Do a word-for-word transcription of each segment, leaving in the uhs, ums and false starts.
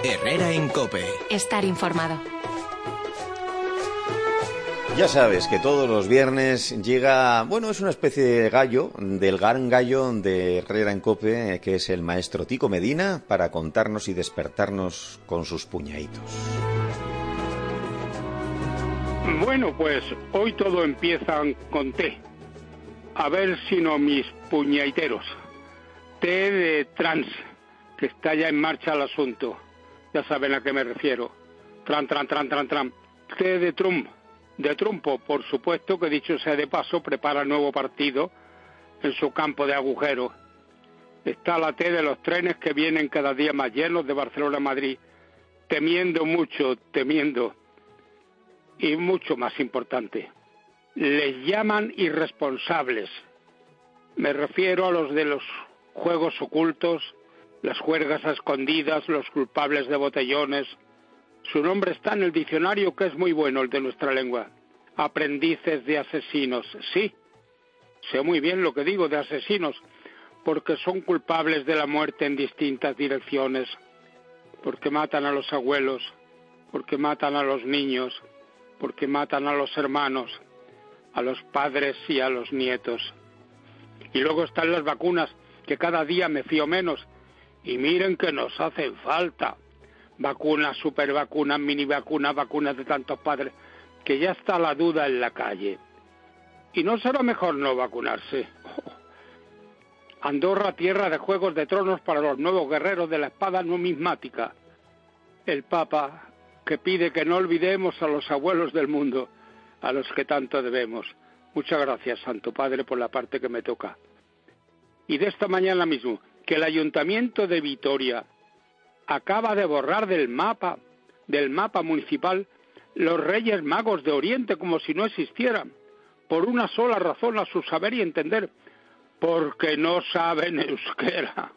Herrera en COPE. Estar informado. Ya sabes que todos los viernes llega, bueno, es una especie de gallo, del gran gallo de Herrera en COPE, que es el maestro Tico Medina, para contarnos y despertarnos con sus puñaditos. Bueno, pues hoy todo empieza con té. A ver si no mis puñaiteros. Té de trans, que está ya en marcha el asunto. Ya saben a qué me refiero. Tran, tran, tran, tran, tran. Té de Trump. De trompo, por supuesto, que dicho sea de paso, prepara el nuevo partido en su campo de agujero. Está la T de los trenes que vienen cada día más llenos de Barcelona a Madrid, temiendo mucho, temiendo, y mucho más importante, les llaman irresponsables. Me refiero a los de los juegos ocultos, las juergas a escondidas, los culpables de botellones. Su nombre está en el diccionario, que es muy bueno, el de nuestra lengua. Aprendices de asesinos. Sí, sé muy bien lo que digo de asesinos, porque son culpables de la muerte en distintas direcciones, porque matan a los abuelos, porque matan a los niños, porque matan a los hermanos, a los padres y a los nietos. Y luego están las vacunas, que cada día me fío menos, y miren que nos hacen falta. Vacunas, supervacunas, mini vacunas, vacunas de tantos padres, que ya está la duda en la calle. ¿Y no será mejor no vacunarse? Oh. Andorra, tierra de juegos de tronos para los nuevos guerreros de la espada numismática. El Papa, que pide que no olvidemos a los abuelos del mundo, a los que tanto debemos. Muchas gracias, Santo Padre, por la parte que me toca. Y de esta mañana mismo, que el Ayuntamiento de Vitoria acaba de borrar del mapa, del mapa municipal, los Reyes Magos de Oriente como si no existieran, por una sola razón, a su saber y entender, porque no saben euskera.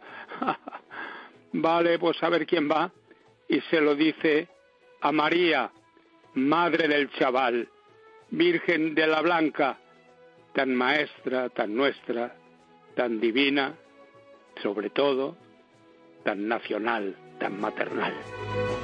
Vale, pues a ver quién va, y se lo dice a María, madre del chaval, Virgen de la Blanca, tan maestra, tan nuestra, tan divina, sobre todo tan nacional, tan maternal.